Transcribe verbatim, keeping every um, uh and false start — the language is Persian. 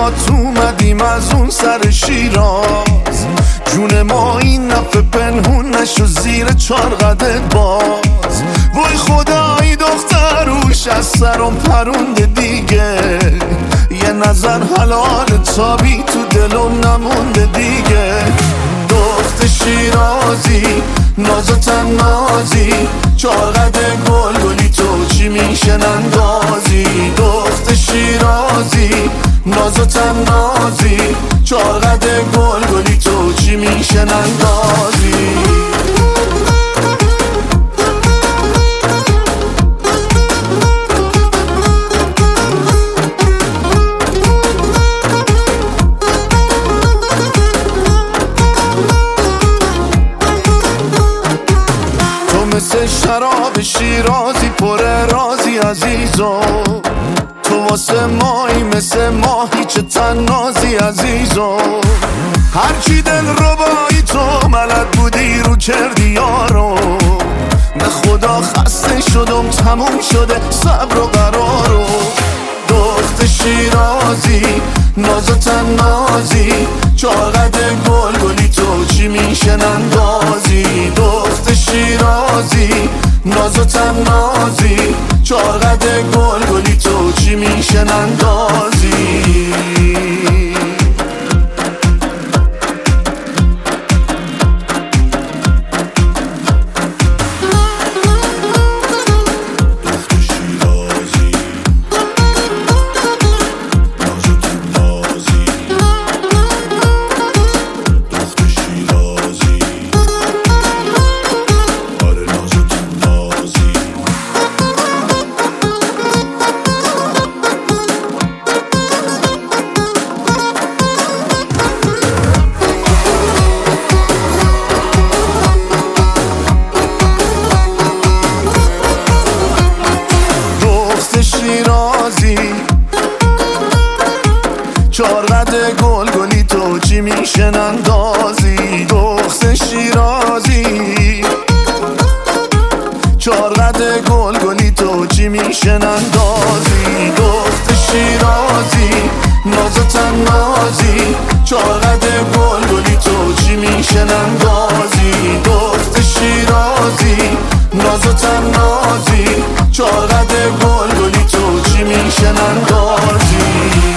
باهات اومدیم از اون سر شیراز، جون ما این نفه پنهون نشو زیر چار قدت باز. وای خدایی دختر روش از سرم پرونده دیگه، یه نظر حلال تابی تو دلم نمونده دیگه. دخت شیرازی ناز و تنازی، چار قد گل گلی تو چی میشه نندازی. دخت شیرازی ناز و تنازی، چار قد گل گلی تو چی میشه نندازی. مثل شراب شیرازی پر رازی عزیزو، تو واسه مایی مثل ماهی چه تنازی عزیزو. هرچی دل ربایی تو ملد بودی رو کردی یارو، به خدا خسته شدم تموم شده صبر و قرارو. دخت شیرازی ناز و تنازی، چار قد گل گلی تو چی میشه نندازی. دخت شیرازی ناز و تنازی، چار قد گل گلی تو چی میشه نندازی. شیرازی چار قد گل گلی تو چی میشه نندازی. دخت شیرازی چار قد گل گلی تو چی میشه نندازی. دخت شیرازی ناز و تنازی، چار قد گل گلی تو چی میشه نندازی. دخت شیرازی ناز و تنازی، چار قد گل گلی تو چی میشه نندازی.